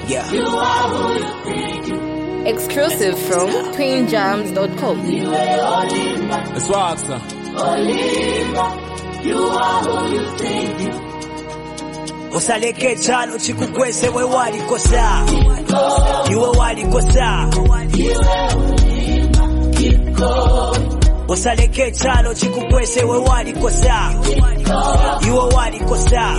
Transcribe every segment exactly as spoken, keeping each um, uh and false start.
Yeah. You are who you think you. Exclusive from twin jams dot com. That's right, sir. Olimba, you are who you think you. Osaleke chalo chikugwese we wali kosa. Iwe wali kosa. Iwe Olimba, keep going. Osaleke chalo chikugwese we wali kosa. Iwe wali kosa.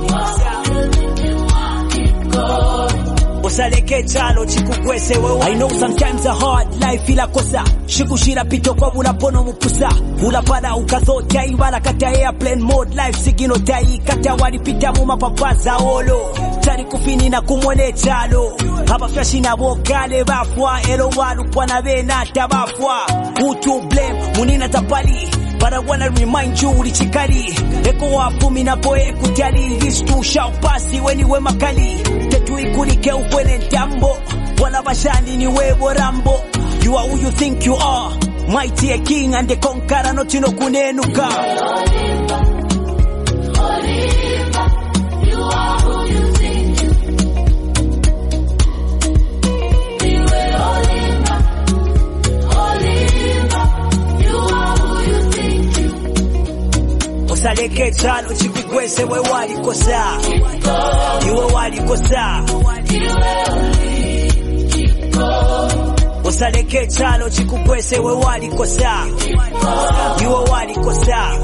Osaleke chalo chikugwese we. I know sometimes a hard life ila kosa. Shikushira pito kwa bula pono mupusa. Bula pada ukazota iwala kata airplane mode. Life sigino tai kata wali pita muma papaza olo. Tari kufini na kumwone chalo. Haba fyashi na wokale bafwa. Elo walu kwa na vena tabafwa. Who to blame munina tapali. But I wanna remind you ulichikali. Eko wapu mina boe kutali. This too shall pass when you were makali. Tetu ikulike ukwene tambo. Wala bashani ni wewe rambo. You are who you think you are. Mighty a king and the conqueror not no kunenuka. Olimba, Olimba, you are who you think you. Iwe Olimba, Olimba, you are who you think you. Osaleke chalo chikugwese we wali kosa. Iwe wali kosa. Iwe Olimba, keep going. Osaleke chalo chikugwese we wali kosa. Iwe wali kosa.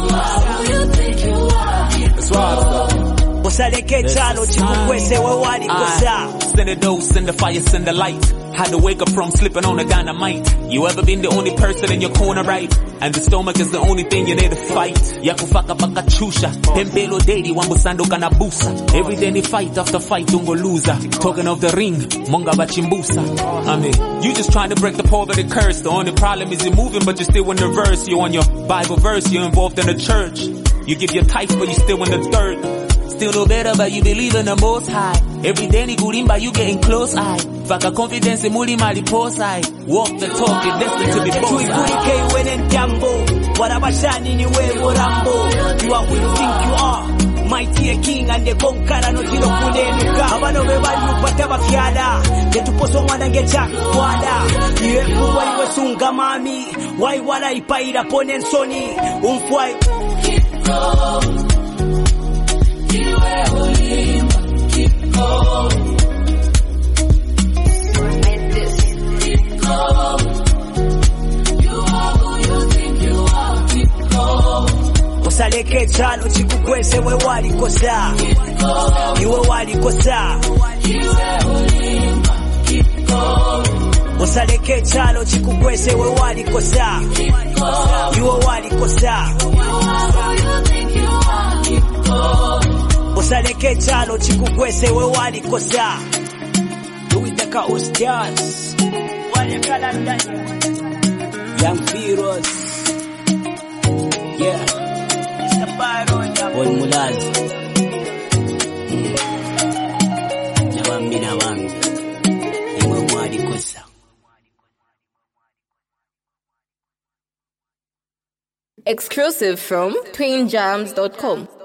That's right, sir. Osaleke chalo chikugwese we wali kosa. Send a dose, send the fire, send the light. Had to wake up from slipping on a dynamite. You ever been the only person in your corner, right? And the stomach is the only thing you need to fight. Yakufaka baka chusha. Pembelo dedi wambusando kanabusa. Every day they fight after fight, don't go loser. Talking of the ring, monga bachimbusa. I mean, you just trying to break the poverty curse. The only problem is you're moving, but you're still in the verse. You're on your Bible verse, you're involved in the church. You give your tithe, but you're still in the dirt. Still no better, but you believe in the most high. Every day ni kulimba, you getting close eye. Faka confidence in muli mali posai. Walk the talk, you're destined to be boss. Tuikulike iwene ntambo. Wala bashani ni wewe rambo. You are who you think you are. Mighty a king and the conqueror no tino kunenuka. Abano bebali upata bafyada. Ketuposo mwana ngecha kwada. Iwe kuwa iwe sunga mami. Wai wala ipaira ponen soni. Umfwai. Keep going. Iwe Olimba, keep going. Keep going. You are who you think you are. Keep going. Osaleke chalo chikugwese we wali kosa. Iwe wali kosa. Iwe Olimba, keep going. Osaleke chalo chikugwese we wali kosa. Iwe wali kosa. Osaleke chalo chikugwese we wali kosa. Tuitaka Ostias. Wale kalandani. Young Feroz. Yeah. Mister Baron. Boy Mulazi. Nawambi nawambi. Iwe wali kosa. Exclusive from twin jams dot com.